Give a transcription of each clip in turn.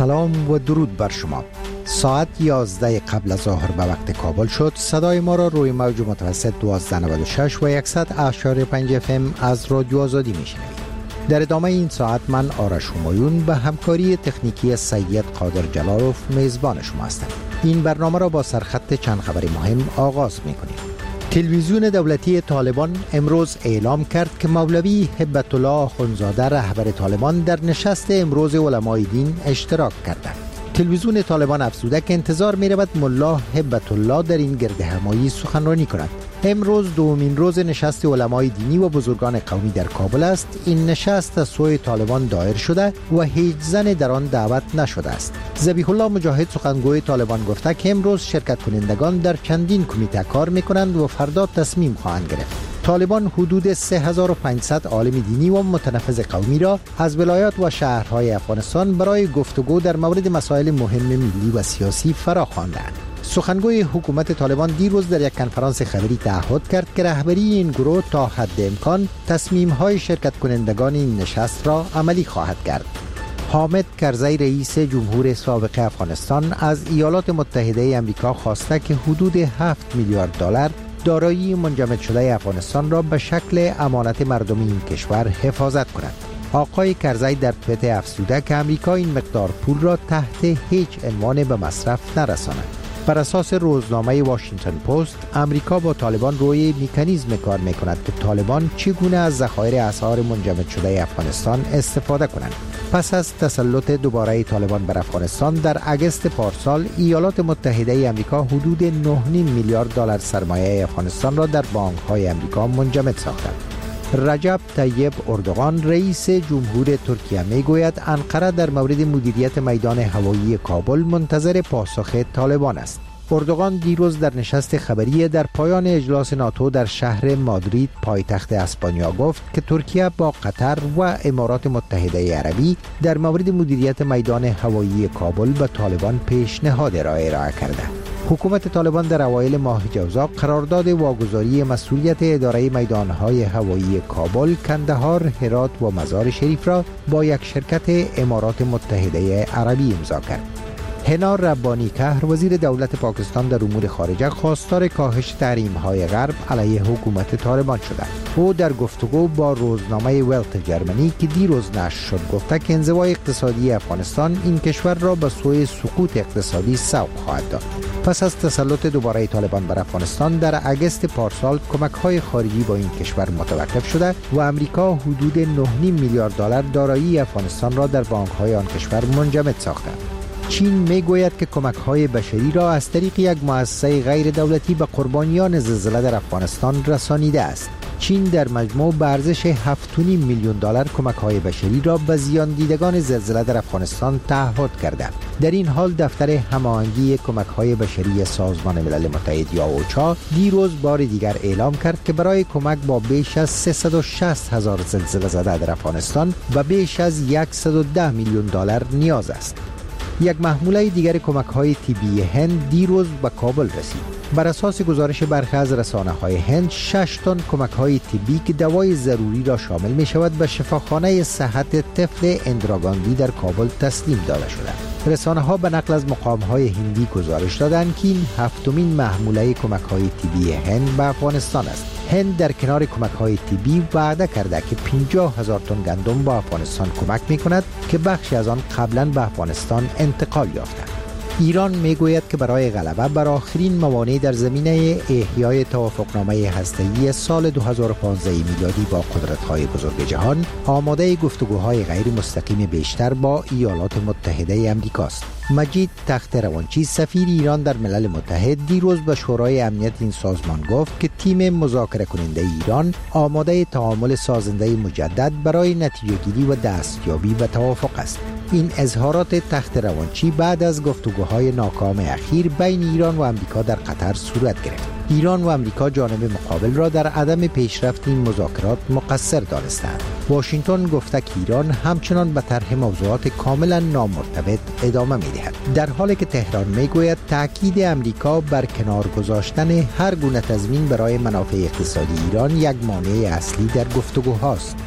سلام و درود بر شما. ساعت 11 قبل از ظهر به وقت کابل شد. صدای ما را روی موج متوسط 1296 و 100.5 FM از رادیو آزادی میشنوید. در ادامه این ساعت من آرش همایون به همکاری تکنیکی سید قادر جلالوف میزبان شما هستم. این برنامه را با سرخط چند خبر مهم آغاز میکنیم. تلویزیون دولتی طالبان امروز اعلام کرد که مولوی هبت الله آخوندزاده رهبر طالبان در نشست امروز علمای دین اشتراک کردند. تلویزیون طالبان افزوده که انتظار می رود ملا هبت الله در این گرد همایی سخنرانی کند. امروز دومین روز نشست علمای دینی و بزرگان قومی در کابل است. این نشست از سوی طالبان دایر شده و هیچ زن در آن دعوت نشده است. ذبیح الله مجاهد سخنگوی طالبان گفته که امروز شرکت کنندگان در چندین کمیته کار میکنند و فردا تصمیم خواهند گرفت. طالبان حدود 3500 عالم دینی و متنفذ قومی را از ولایات و شهرهای افغانستان برای گفتگو در مورد مسائل مهم ملی و سیاسی فرا خواندند. سخنگوی حکومت طالبان دیروز در یک کنفرانس خبری تعهد کرد که رهبری این گروه تا حد امکان تصمیم‌های شرکت کنندگان این نشست را عملی خواهد کرد. حامد کرزی رئیس جمهور سابق افغانستان از ایالات متحده آمریکا خواسته که حدود 7 میلیارد دلار دارایی منجمد شده افغانستان را به شکل امانت مردمی این کشور حفاظت کند. آقای کرزی در توییت افزوده که امریکا این مقدار پول را تحت هیچ عنوان به مصرف نرساند. بر اساس روزنامه واشنگتن پست، امریکا با طالبان روی مکانیزم کار می‌کند که طالبان چگونه از ذخایر اسعار منجمد شده افغانستان استفاده کنند. پس از تسلط دوباره طالبان بر افغانستان در اگست پارسال، ایالات متحده آمریکا حدود 9.5 میلیارد دلار سرمایه افغانستان را در بانک‌های آمریکا منجمد ساختند. رجب طیب اردوغان رئیس جمهور ترکیه میگوید انقره در مورد مدیریت میدان هوایی کابل منتظر پاسخ طالبان است. اردوغان دیروز در نشست خبری در پایان اجلاس ناتو در شهر مادرید پایتخت اسپانیا گفت که ترکیه با قطر و امارات متحده عربی در مورد مدیریت میدان هوایی کابل به طالبان پیشنهاد ارائه کرده. حکومت طالبان در اوایل ماه جوزا قرارداد واگذاری مسئولیت اداره میدانهای هوایی کابل، کندهار، هرات و مزار شریف را با یک شرکت امارات متحده عربی امضا کرد. هنا ربانی کهر وزیر دولت پاکستان در امور خارجه خواستار کاهش تحریم‌های غرب علیه حکومت طالبان شده. او در گفتگو با روزنامه ولت جرمنی که دیروز نشر شد گفته که انزوای اقتصادی افغانستان این کشور را به سوی سقوط اقتصادی سوق خواهد داد. پس از تسلط دوباره طالبان بر افغانستان در اگست پارسال کمک‌های خارجی با این کشور متوقف شده و امریکا حدود 9.5 میلیارد دلار دارایی افغانستان را در بانک‌های آن کشور منجمد ساخته. چین میگوید که کمک‌های بشری را از طریق یک مؤسسه غیر دولتی به قربانیان زلزله در افغانستان رسانیده است. چین در مجموع به ارزش 7.5 میلیون دلار کمک‌های بشری را به زیان دیدگان زلزله در افغانستان تعهد کرده. در این حال دفتر هماهنگی کمک‌های بشری سازمان ملل متحد یا اوچا دیروز بار دیگر اعلام کرد که برای کمک با بیش از 360,000 زلزله زده در افغانستان و بیش از 110 میلیون دلار نیاز است. یک محموله دیگر کمک‌های طبی هند دیروز به کابل رسید. بر اساس گزارش برخی از رسانه‌های هند، 6 تن کمک‌های طبی که دوای ضروری را شامل می‌شود به شفاخانه صحت طفل اندراگاندی در کابل تسلیم داده شده. رسانه‌ها به نقل از مقام‌های هندی گزارش دادند که این 7مین محموله کمک‌های طبی هند به افغانستان است. هند در کنار کمک‌های طبی وعده کرده که 50,000 تن گندم به افغانستان کمک می‌کند که بخشی از آن قبلاً به افغانستان انتقال یافته. ایران میگوید که برای غلبه بر آخرین موانع در زمینه احیای توافقنامه هسته‌ای سال 2015 میلادی با قدرت‌های بزرگ جهان آماده گفتگوهای غیر مستقیم بیشتر با ایالات متحده آمریکاست. مجید تخت روانچی سفیر ایران در ملل متحد دیروز به شورای امنیت این سازمان گفت که تیم مذاکره کننده ایران آماده تعامل سازنده مجدد برای نتیجه‌گیری و دستیابی به توافق است. این اظهارات تخت روانچی بعد از گفتگوهای ناکام اخیر بین ایران و آمریکا در قطر صورت گرفت. ایران و آمریکا جانب مقابل را در عدم پیشرفت این مذاکرات مقصر دانستند. واشنگتن گفته که ایران همچنان به طرح موضوعات کاملا نامرتبط ادامه می‌دهد، در حالی که تهران میگوید تاکید آمریکا بر کنار گذاشتن هر گونه تضمین برای منافع اقتصادی ایران یک مانع اصلی در گفتگوهاست.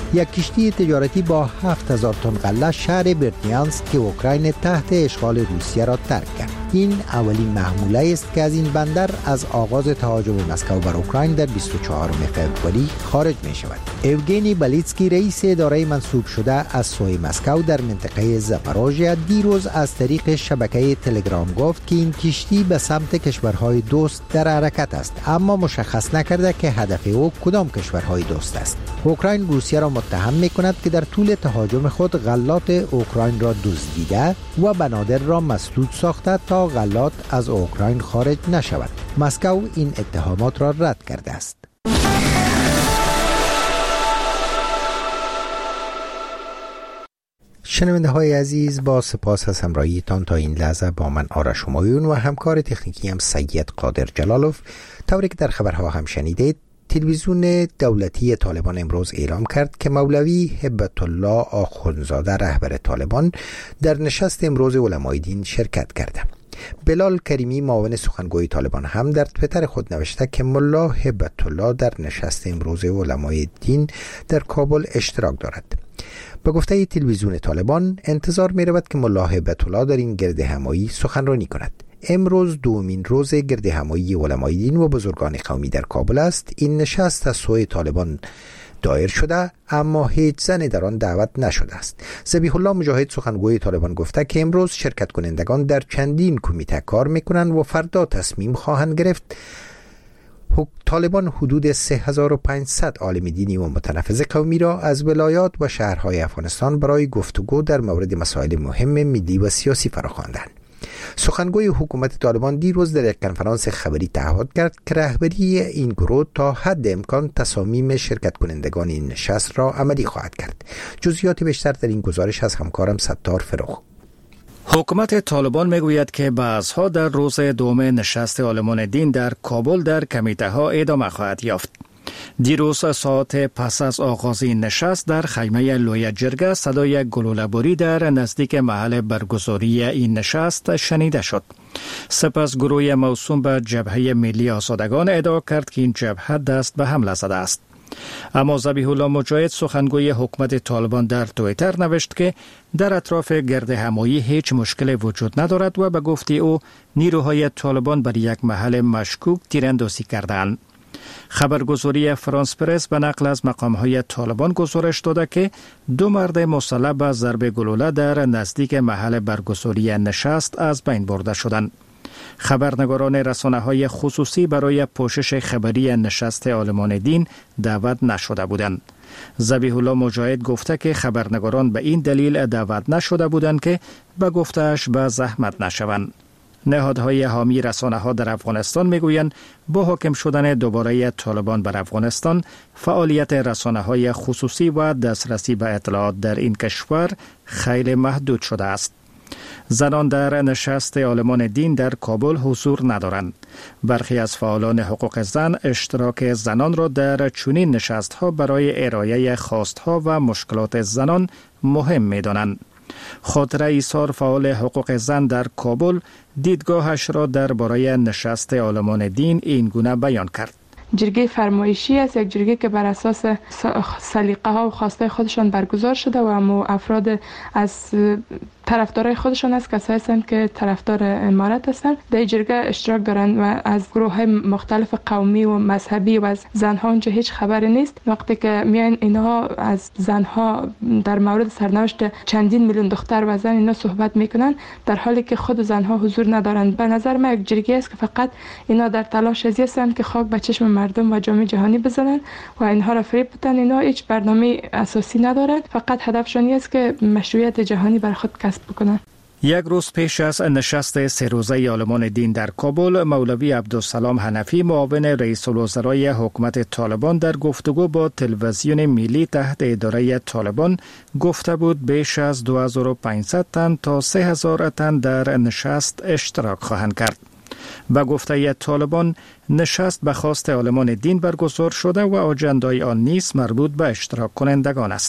یک کشتی تجارتی با 7000 تن غله شهر برتیانسک که اوکراین تحت اشغال روسیه را ترک کرد. این اولین محموله است که از این بندر از آغاز تهاجم مسکو بر اوکراین در 24 فوریه خارج می شود. اوگنی بالیتسکی رئیس اداره منصوب شده از سوی مسکو در منطقه زاپاروژیا دیروز از طریق شبکه تلگرام گفت که این کشتی به سمت کشورهای دوست در حرکت است، اما مشخص نکرده که هدف او کدام کشورهای دوست است. اوکراین روسیه را متهم می کند که در طول تهاجم خود غلات اوکراین را دزدیده و بنادر را مسدود ساخته تا غلات از اوکراین خارج نشود. مسکو این اتهامات را رد کرده است. شنونده های عزیز، با سپاس از همراهیتان تا این لحظه با من آرش همایون و همکار تکنیکی هم سید قادر جلالوف. طوری که در خبرها هم شنیدید، تلویزیون دولتی طالبان امروز اعلام کرد که مولوی هبت الله آخوندزاده رهبر طالبان در نشست امروز علمای دین شرکت کرده. بلال کریمی معاون سخنگوی طالبان هم در توییتر خود نوشته که ملا هبت الله در نشست امروز علمای دین در کابل اشتراک دارد. به گفته تلویزیون طالبان انتظار می رود که ملا هبت الله در این گرد همایی سخنرانی کند. امروز دومین روز گرد همایی علمای دین و بزرگان قومی در کابل است. این نشست از سوی طالبان دایر شده اما هیچ زنی در آن دعوت نشده است. ذبیح الله مجاهد سخنگوی طالبان گفته که امروز شرکت کنندگان در چندین کمیته کار میکنند و فردا تصمیم خواهند گرفت. طالبان حدود 3500 عالم دینی و متنفذ قومی را از ولایات و شهرهای افغانستان برای گفتگو در مورد مسائل مهم ملی و سیاسی فراخواندند. سخنگوی حکومت طالبان دیروز در یک کنفرانس خبری تعهد کرد که رهبری این گروه تا حد امکان تصامیم شرکت کنندگان این نشست را عملی خواهد کرد. جزئیات بیشتر در این گزارش از همکارم ستار فروغ. حکومت طالبان میگوید که بحث‌ها در روز دوم نشست عالمان دین در کابل در کمیته ها ادامه خواهد یافت. دیروز ساعت پس از آغاز این نشست در خیمه لوی جرگه صدای گلوله‌باری در نزدیک محل برگزاری این نشست شنیده شد. سپس گروه موسوم به جبهه ملی آزادگان ادعا کرد که این جبهه دست به حمله زده است. اما ذبیح الله مجاهد سخنگوی حکومت طالبان در توییتر نوشت که در اطراف گرد همایی هیچ مشکل وجود ندارد و به گفته او نیروهای طالبان بر یک محل مشکوک تیراندازی کردند. خبرگزاری فرانس پرس به نقل از مقامهای طالبان گزارش داده که 2 مرد مسلح به ضرب گلوله در نزدیک محل برگزاری نشست از بین برده شدند. خبرنگاران رسانه‌های خصوصی برای پوشش خبری نشست عالمان دین دعوت نشده بودند. ذبیح الله مجاهد گفته که خبرنگاران به این دلیل دعوت نشده بودند که به گفته‌اش به زحمت نشوند. نهادهای حامی رسانه‌ها در افغانستان میگویند با حاکم شدن دوباره طالبان بر افغانستان، فعالیت رسانه‌های خصوصی و دسترسی به اطلاعات در این کشور خیلی محدود شده است. زنان در نشست عالمان دین در کابل حضور ندارند. برخی از فعالان حقوق زن اشتراک زنان را در چنین نشست‌ها برای ارائه خواست‌ها و مشکلات زنان مهم می‌دانند. خاطره ایثار فعال حقوق زن در کابل دیدگاهش را درباره نشست عالمان دین این گونه بیان کرد. جرگه فرمایشی است، یک جرگه که بر اساس سلیقه ها و خواسته خودشان برگزار شده و هم افراد از طرفدارای خودشان است، کسایی هستند که طرفدار امارت هستند، در جرگه اشتراک دارند و از گروه های مختلف قومی و مذهبی و از زنها اونجا هیچ خبری نیست. وقتی که میان اینها از زنها در مورد سرنوشت چندین میلیون دختر و زن اینا صحبت میکنن، در حالی که خود زنها حضور ندارند. به نظر من یک جرگه است که فقط اینا در تلاش ازی هستند که خاک به چشم مردم و جامعه جهانی بزنن و اینها را فریب بدن. اینا هیچ برنامه اساسی ندارند، فقط هدفشون است که مشروعیت جهانی بر خود کسب بکنن. یک روز پیش از نشست 3 روزه عالمان دین در کابل، مولوی عبدالسلام حنفی معاون رئیس الوزرای حکومت طالبان در گفتگو با تلویزیون ملی تحت اداره طالبان گفته بود بیش از 2500 تن تا 3000 تن در نشست اشتراک خواهند کرد. به گفته طالبان نشست به خواست عالمان دین برگزار شده و آجندای آن نیز مربوط به اشتراک کنندگان است.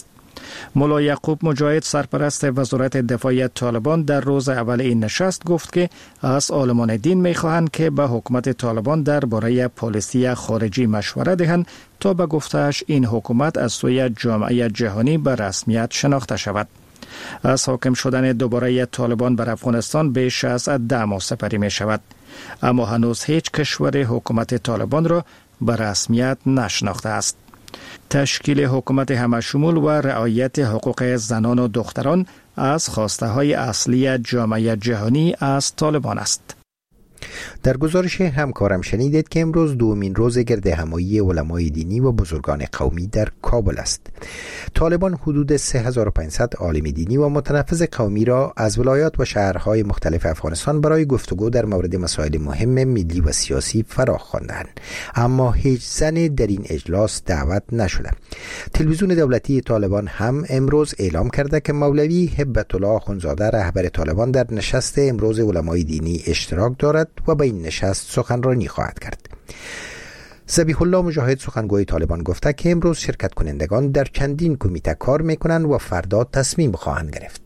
ملا یعقوب مجاهد سرپرست وزارت دفاعی طالبان در روز اول این نشست گفت که از عالمان دین می‌خواهند که به حکومت طالبان درباره پالیسی خارجی مشوره دهند تا به گفته‌اش این حکومت از سوی جامعه جهانی به رسمیت شناخته شود. از حاکم شدن دوباره طالبان بر افغانستان بیش از 10 ماه سپری می شود، اما هنوز هیچ کشور حکومت طالبان را به رسمیت نشناخته است. تشکیل حکومت همشمول و رعایت حقوق زنان و دختران از خواسته های اصلی جامعه جهانی از طالبان است. در گزارش همکارم شنیدید که امروز دومین روز گرد همایی علمای دینی و بزرگان قومی در کابل است. طالبان حدود 3500 عالم دینی و متنفذ قومی را از ولایات و شهرهای مختلف افغانستان برای گفتگو در مورد مسائل مهم ملی و سیاسی فراخ خواندند، اما هیچ زنی در این اجلاس دعوت نشده. تلویزیون دولتی طالبان هم امروز اعلام کرده که مولوی هبت الله اخوندزاده رهبر طالبان در نشست امروز علمای دینی اشتراک دارد و به این نشست سخنرانی خواهد کرد. ذبیح الله مجاهد سخنگوی طالبان گفته که امروز شرکت کنندگان در چندین کمیته کار میکنند و فردا تصمیم خواهند گرفت.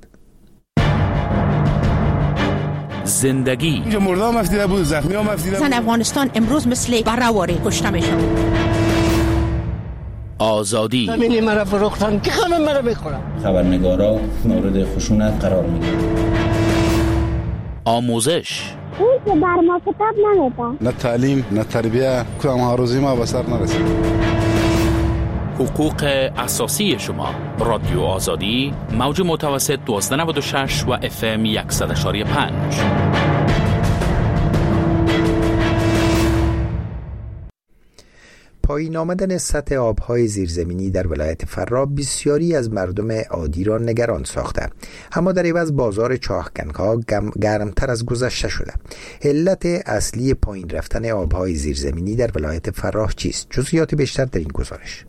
زندگی اینجا مردم مفتیده بود، زخمی ها مفتیده بود. زن افغانستان امروز مثل برهواری کشته میشن. آزادی زمینی مرا فروختن که خانم مرا بخورم. خبرنگارا مورد خشونت قرار میگیرن. آموزش اون که بر ما کتاب نمیده، نه تعلیم نه تربیه، کدام هاروزی ما به سر نرسید. حقوق اساسی شما. رادیو آزادی موج متوسط 1296 و FM 100.5. پایین آمدن سطح آبهای زیرزمینی در ولایت فرا بسیاری از مردم عادی را نگران ساخته، اما در عوض بازار چاهکن‌ها گرمتر از گذشته شده. علت اصلی پایین رفتن آبهای زیرزمینی در ولایت فرا چیست؟ جزئیات بیشتر در این گزارش.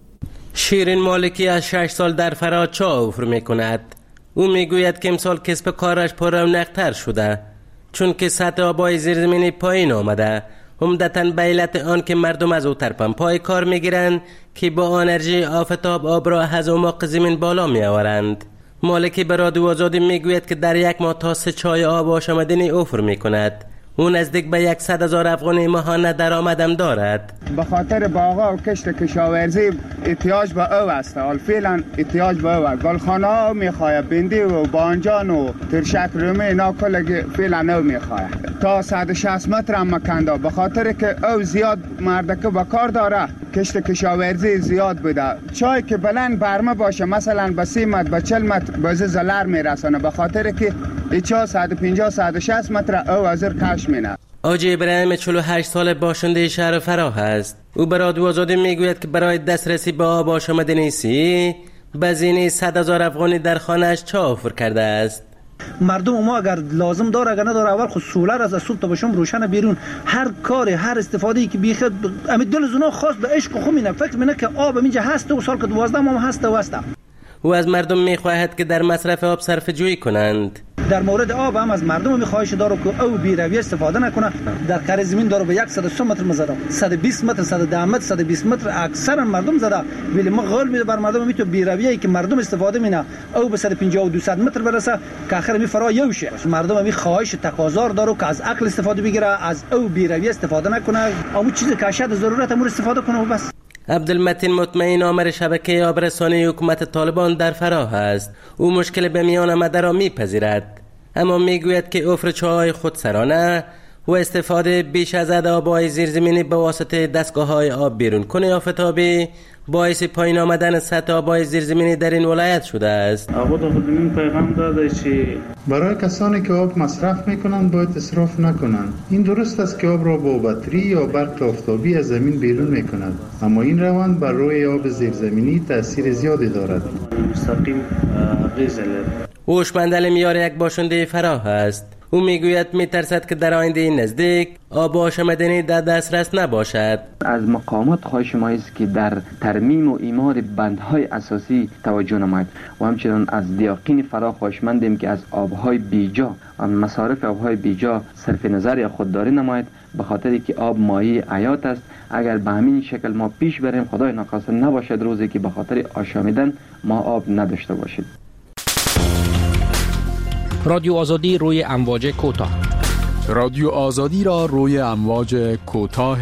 شیرین مالکی از 6 سال در فرا چاه می کند. او میگوید که امسال کسب کارش پررونق‌تر شده چون که سطح آبهای زیرزمینی پایین آمده، عمدتاً به علت آن که مردم از او پمپ‌های کار میگیرند که با انرژی آفتاب آب را از اعماق زمین بالا می آورند. مالکی به رادیو آزادی میگوید که در یک ماه تا 3 چای آب آشامیدنی افر می کند. او نزدیک به 100,000 افغانی ماهانه درآمدم دارد. به خاطر باغا و کشت کشاورزی احتیاج به او است. حال فعلا احتیاج به او است. گلخانه ها میخواه، بندی و بانجان و ترشک رومی اینا کلگی فعلا او میخواه. تا 160 متر هم مکنده، به خاطر که او زیاد مردکه به کار داره، کشت کشاورزی زیاد بوده. چای که بلند برمه باشه مثلا به 30 متر به 40 متر بازه زلر میرسانه، به خاطر که ایچا 150 160 متر او ازر کش مینه. آجی ابراهیم 48 سال باشنده شهر فرا است. او به رادیو آزادی میگوید که برای دسترسی به آب آشامیدنی سی بزینه 100,000 افغانی در خانه‌اش چاه افر کرده است. مردم ما اگر لازم داره اگر نداره اول خود سولر از صبح تا شام روشن بیرون، هر کاری هر استفاده‌ای که بیخ امید دل زنا خاص به عشق خو مینه، فکر مینه که آب اینجا هست و سال که 12 ماه هست و است. او از مردم میخواهد که در مصرف آب صرفه جویی کنند. در مورد آب هم از مردم میخواهش داره که او بی‌رویه استفاده نکنه. در قره زمین داره به 100 متر مزدا، 120 متر 110 متر 120 متر اکثرا مردم زده، ولی ما قول میده بر مردم میتونه بی‌رویه که مردم استفاده مینه او به 150 و 200 متر برسه که آخر می فرا یوشه. مردم می خواهش تقاضا داره که از عقل استفاده بگیره، از او بی‌رویه استفاده نکنه، اون چیزی که شاید ضرورت امور استفاده کنه و بس. عبدالمتین مطمئن آمر شبکه آبرسانی حکومت طالبان در فرا است. او مشکل به میان آمده را میپذیرد، اما میگوید که افر چاهای خودسرانه و استفاده بیش از حد آبهای زیرزمینی به واسطه دستگاه‌های آب بیرون کنه آفتابی باعث پایین آمدن سطح آبهای زیرزمینی در این ولایت شده است. آقا خودمون پیغام داده چی برای کسانی که آب مصرف میکنند باید اسراف نکنند. این درست است که آب را با بطری یا برق آفتابی از زمین بیرون میکند، اما این روند بر روی آب زیرزمینی تاثیر زیادی دارد. مستقیم غزل هوشمندل میار یک باشنده فرا است. او میگوید میترسد که در آینده نزدیک آب آشامیدنی در دسترس نباشد. از مقامات خواهش ما است که در ترمیم و اعمار بندهای اساسی توجه نماید و همچنین از دیاقین فرا خواهشمندیم که از آبهای بیجا، مصارف آبهای بیجا صرف نظر خودداری نماید، به خاطر که آب مایه حیات است اگر به همین شکل ما پیش بریم، خدای نخواسته نباشد روزی که به خاطر آشامیدن ما آب نداشته باشید. رادیو آزادی روی امواج کوتاه. رادیو آزادی را روی امواج کوتاه